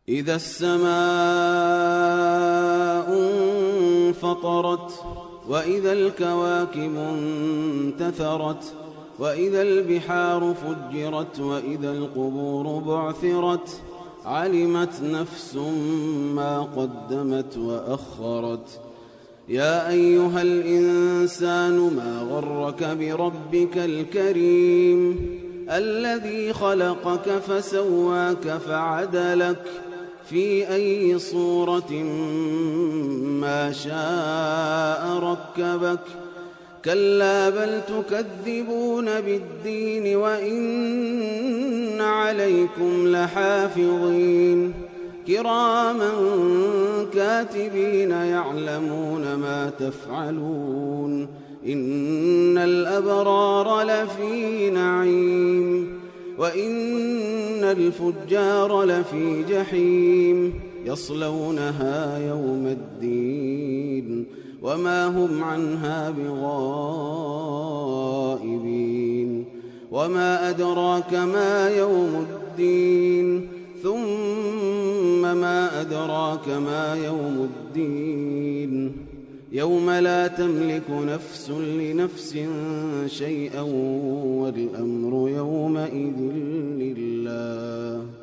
إذا السماء انفطرت وإذا الكواكب انتثرت وإذا البحار فجرت وإذا القبور بعثرت علمت نفس ما قدمت وأخرت يا أيها الإنسان ما غرك بربك الكريم الذي خلقك فسواك فعدلك في أي صورة ما شاء ركبك كلا بل تكذبون بالدين وإن عليكم لحافظين كراما كاتبين يعلمون ما تفعلون إن الأبرار لفي نعيم وإن الفجار لفي جحيم يصلونها يوم الدين وما هم عنها بغائبين وما أدراك ما يوم الدين ثم ما أدراك ما يوم الدين يوم لا تملك نفس لنفس شيئا والأمر يومئذ لله